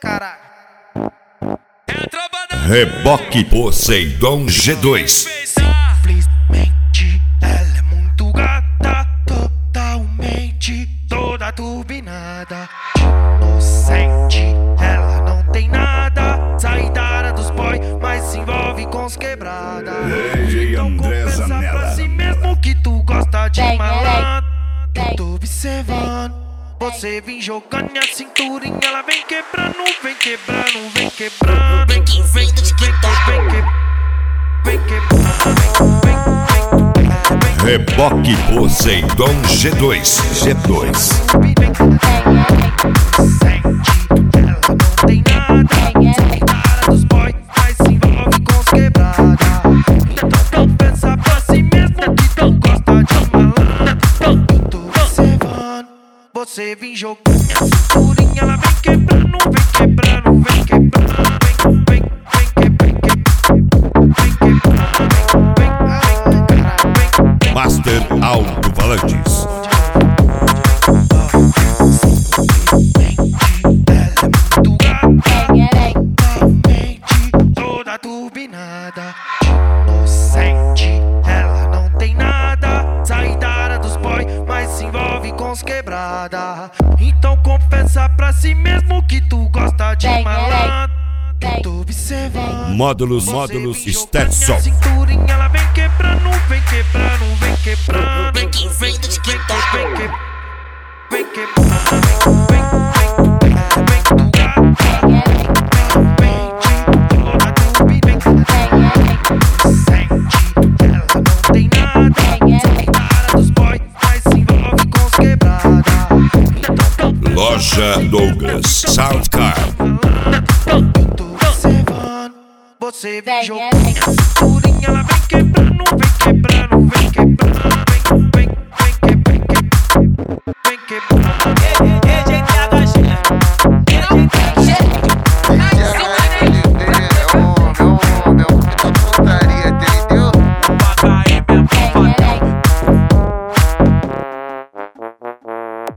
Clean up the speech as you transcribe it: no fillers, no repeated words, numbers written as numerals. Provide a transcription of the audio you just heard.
caralho. Reboque Poseidon G2. Simplesmente ela é muito gata, totalmente toda turbinada. Inocente, ela não tem nada, sai da área dos boy, mas se envolve com os quebrada. Então confessa pra si mesmo que tu gosta de malandro. Eu tô observando, você vem jogando minha cinturinha, ela vem quebrando, vem quebrando, vem quebrando. Vem que vem do TikTok. Vem quebrando, vem. Reboque Poseidon G2. Você vem jogando minha cinturinha, ela vem quebrando, vem quebrando, vem quebrando, vem quebrando. Master Alto-Falantes. Toda turbinada, inocente, ela não tem nada, sai da área dos boy, mas se envolve com os quebrada. Então confessa pra si mesmo que tu gosta de malandro. Eu tô observando, Módulos Stetson. cinturinha, ela vem quebrando, vem quebrando, vem quebrando. Vem que vem do TikTok. Vem quebrando, vem Loja Douglas Soundcard. Você vem jogando minha cinturinha, ela vem quebrando, vem quebrando, vem quebrando, vem quebrando.